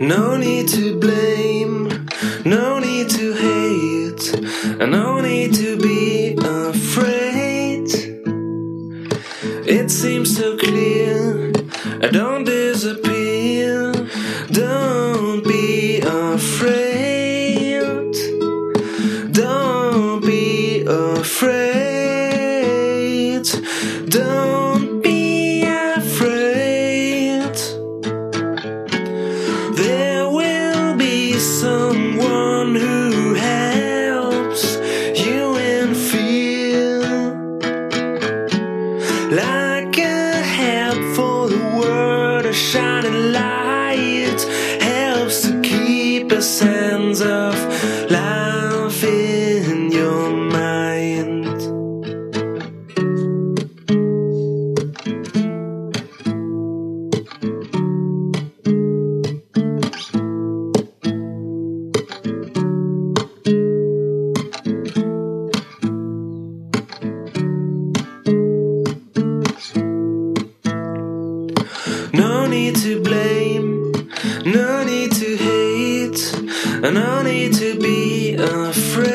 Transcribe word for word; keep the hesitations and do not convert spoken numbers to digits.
No need to blame, no need to hate, and no need to be afraid. It seems so clear, don't disappear, don't be afraid, don't be afraid, don't be afraid. There will be someone who helps you in fear, like a help for the world, a shining light helps to keep a sense of life in your mind. No need to blame, no need to hate, no need to be afraid.